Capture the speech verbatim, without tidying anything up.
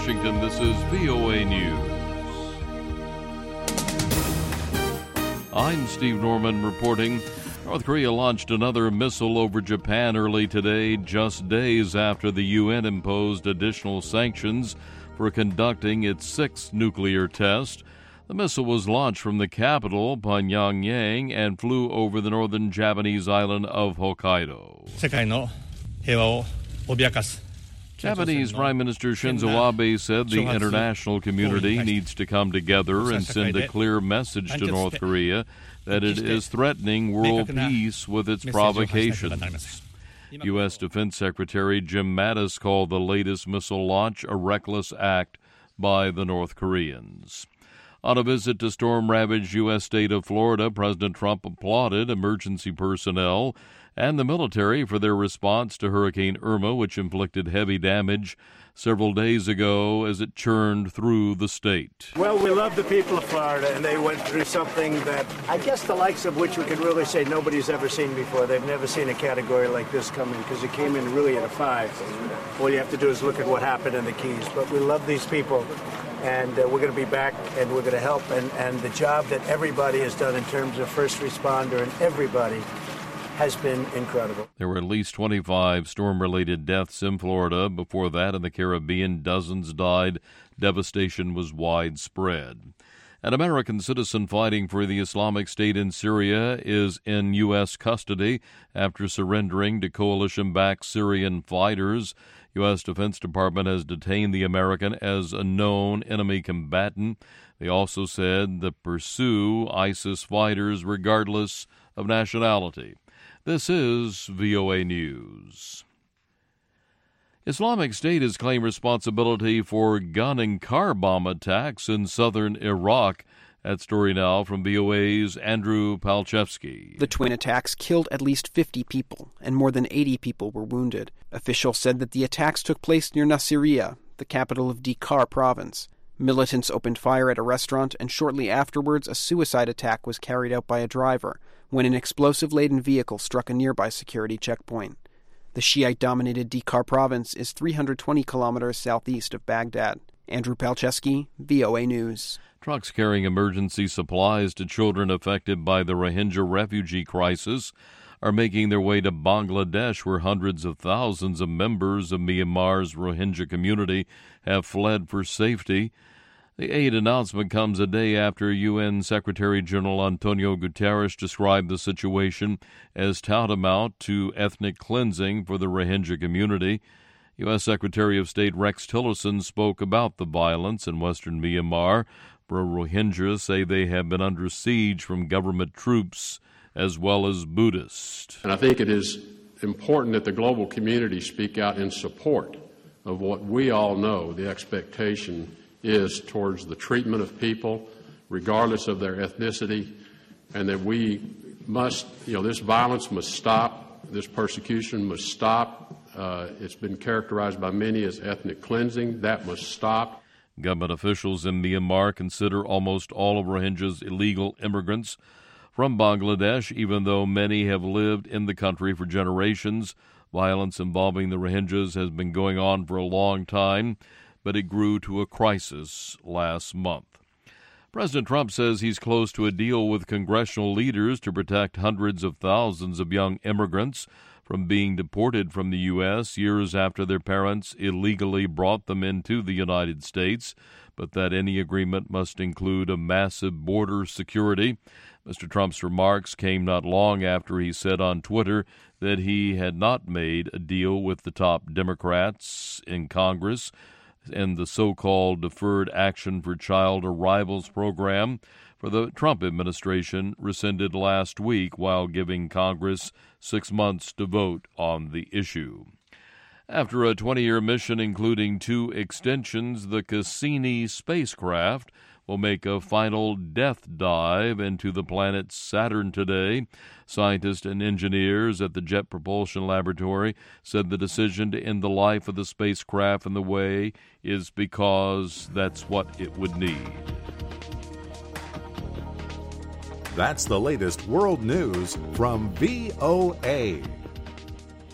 Washington, this is V O A News. I'm Steve Norman reporting. North Korea launched another missile over Japan early today, just days after the U N imposed additional sanctions for conducting its sixth nuclear test. The missile was launched from the capital, Pyongyang, and flew over the northern Japanese island of Hokkaido. Japanese Prime Minister Shinzo Abe said the international community needs to come together and send a clear message to North Korea that it is threatening world peace with its provocations. U S. Defense Secretary Jim Mattis called the latest missile launch a reckless act by the North Koreans. On a visit to storm-ravaged U S state of Florida, President Trump applauded emergency personnel and the military for their response to Hurricane Irma, which inflicted heavy damage several days ago as it churned through the state. Well, we love the people of Florida, and they went through something that I guess the likes of which we can really say nobody's ever seen before. They've never seen a category like this coming because it came in really at a five. All you have to do is look at what happened in the Keys. But we love these people, and uh, we're going to be back, and we're going to help. And, and the job that everybody has done in terms of first responder and everybody has been incredible. There were at least twenty-five storm-related deaths in Florida. Before that, in the Caribbean, dozens died. Devastation was widespread. An American citizen fighting for the Islamic State in Syria is in U S custody after surrendering to coalition-backed Syrian fighters. U S. Defense Department has detained the American as a known enemy combatant. They also said to pursue ISIS fighters regardless of nationality. This is V O A News. Islamic State has claimed responsibility for gun and car bomb attacks in southern Iraq. That story now from V O A's Andrew Palchevsky. The twin attacks killed at least fifty people, and more than eighty people were wounded. Officials said that the attacks took place near Nasiriyah, the capital of Dhikar province. Militants opened fire at a restaurant, and shortly afterwards a suicide attack was carried out by a driver when an explosive-laden vehicle struck a nearby security checkpoint. The Shiite-dominated Dhikar province is three hundred twenty kilometers southeast of Baghdad. Andrew Palchevsky, V O A News. Trucks carrying emergency supplies to children affected by the Rohingya refugee crisis are making their way to Bangladesh, where hundreds of thousands of members of Myanmar's Rohingya community have fled for safety. The aid announcement comes a day after U N Secretary-General Antonio Guterres described the situation as tantamount to ethnic cleansing for the Rohingya community. U S. Secretary of State Rex Tillerson spoke about the violence in western Myanmar. Pro-Rohingya say they have been under siege from government troops as well as Buddhists. And I think it is important that the global community speak out in support of what we all know the expectation is towards the treatment of people, regardless of their ethnicity, and that we must, you know, this violence must stop, this persecution must stop. Uh, it's been characterized by many as ethnic cleansing. That must stop. Government officials in Myanmar consider almost all of Rohingyas illegal immigrants from Bangladesh, even though many have lived in the country for generations. Violence involving the Rohingyas has been going on for a long time, but it grew to a crisis last month. President Trump says he's close to a deal with congressional leaders to protect hundreds of thousands of young immigrants from being deported from the U S years after their parents illegally brought them into the United States, but that any agreement must include a massive border security. Mister Trump's remarks came not long after he said on Twitter that he had not made a deal with the top Democrats in Congress and the so-called Deferred Action for Child Arrivals program for the Trump administration rescinded last week while giving Congress six months to vote on the issue. After a twenty-year mission including two extensions, the Cassini spacecraft will make a final death dive into the planet Saturn today. Scientists and engineers at the Jet Propulsion Laboratory said the decision to end the life of the spacecraft in the way is because that's what it would need. That's the latest world news from V O A.